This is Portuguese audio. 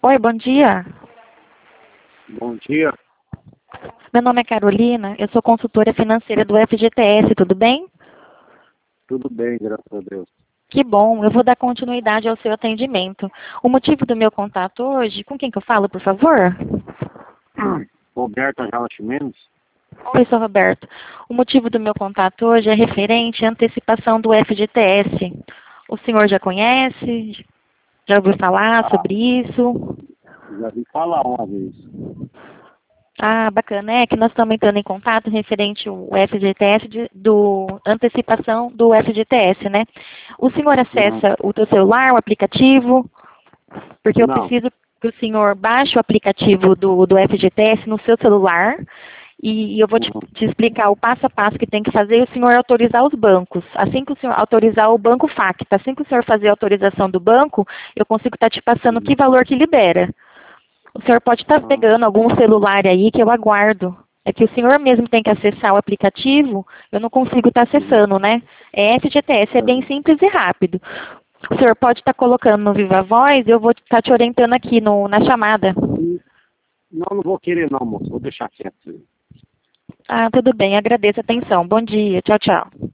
Oi, bom dia. Bom dia, Meu nome é Carolina, eu sou consultora financeira do FGTS, tudo bem? tudo bem, graças a Deus. Que bom, eu vou dar continuidade ao seu atendimento. O motivo do meu contato hoje, com quem que eu falo, por favor? Roberta Jala Chimenez? Oi, sou Roberto. O motivo do meu contato hoje é referente à antecipação do FGTS. O senhor já conhece? Já ouviu falar Ah, sobre isso? já vi falar uma vez. Ah, bacana. É que nós estamos entrando em contato referente ao FGTS, do antecipação do FGTS, né? O senhor Uhum. acessa o teu celular, o aplicativo? Porque eu Não. preciso que o senhor baixe o aplicativo do FGTS no seu celular e eu vou Uhum. te explicar o passo a passo que tem que fazer e o senhor autorizar os bancos. Assim que o senhor autorizar o banco FACTA, assim que o senhor fazer a autorização do banco, eu consigo estar te passando que Uhum. valor que libera. O senhor pode estar Ah, pegando algum celular aí que eu aguardo. É que o senhor mesmo tem que acessar o aplicativo, eu não consigo estar uhum. acessando, né? É FGTS, é bem Uhum. simples e rápido. O senhor pode estar colocando no Viva Voz, eu vou estar te orientando aqui na chamada. Não, não vou querer não, moço. Vou deixar quieto. Ah, tudo bem, agradeço a atenção. Bom dia, tchau, tchau.